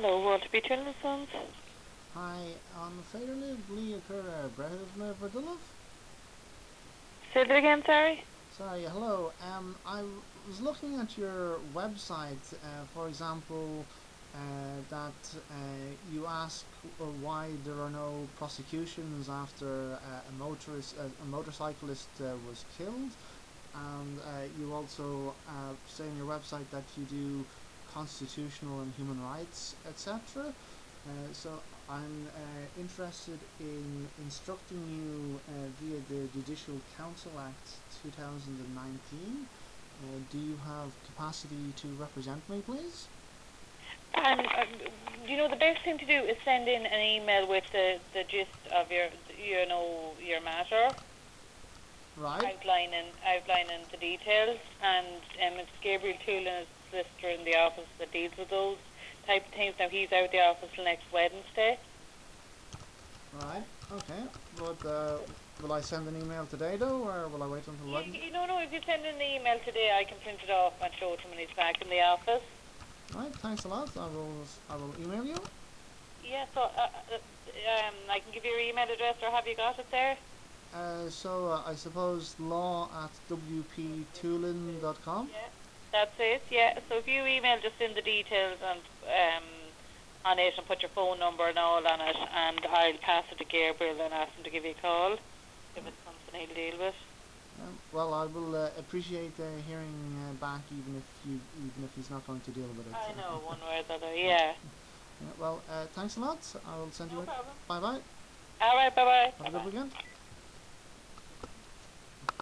Hello, Walter B. Sons. Hi, I'm fairly bli brehad me verdulov. Say that again, sorry? Sorry, hello. I was looking at your website, for example, that you ask why there are no prosecutions after a motorcyclist was killed, and you also say on your website that you do constitutional and human rights, etc. So I'm interested in instructing you via the Judicial Council Act 2019. Do you have capacity to represent me, please? And the best thing to do is send in an email with the gist of your matter, Right. outlining the details, and it's Gabriel Toolan is the solicitor in the office that deals with those type of things. Now he's out of the office till next Wednesday. Right. Okay. But will I send an email today though, or will I wait until Wednesday? No. If you send in the email today, I can print it off and show it to him when he's back in the office. Right. Thanks a lot. I will email you. Yeah. So I can give you your email address, or have you got it there? I suppose law at wptoolan.com. Yeah, that's it. Yeah. So if you email just in the details and on it and put your phone number and all on it, and I'll pass it to Gabriel and ask him to give you a call if it's something he'll deal with. Well, I will appreciate hearing back, even if he's not going to deal with it. I know, one way or the other. Yeah. Well, thanks a lot. I will send you No it. problem. Bye bye. All right. Bye bye. Have a good weekend.